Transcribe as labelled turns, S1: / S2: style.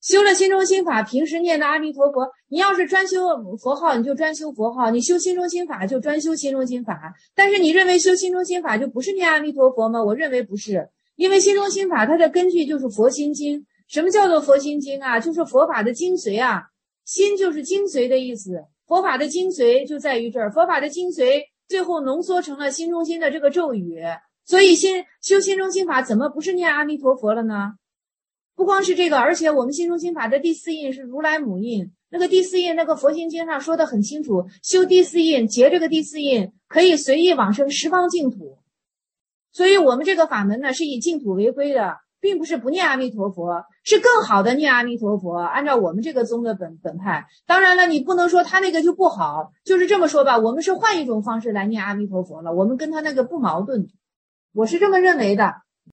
S1: 修了心中心法，平时念的阿弥陀佛，你要是专修佛号，你就专修佛号；你修心中心法，就专修心中心法。但是你认为修心中心法就不是念阿弥陀佛吗？我认为不是，因为心中心法它的根据就是佛心经。什么叫做佛心经啊？就是佛法的精髓啊。心就是精髓的意思，佛法的精髓就在于这儿，佛法的精髓最后浓缩成了心中心的这个咒语。所以修心中心法怎么不是念阿弥陀佛了呢？不光是这个，而且我们心中心法的第四印是如来母印，那个第四印那个佛心经上说的很清楚，修第四印结这个第四印可以随意往生十方净土。所以我们这个法门呢是以净土为归的，并不是不念阿弥陀佛，是更好的念阿弥陀佛，按照我们这个宗的本派。当然了，你不能说他那个就不好，就是这么说吧，我们是换一种方式来念阿弥陀佛了，我们跟他那个不矛盾，我是这么认为的。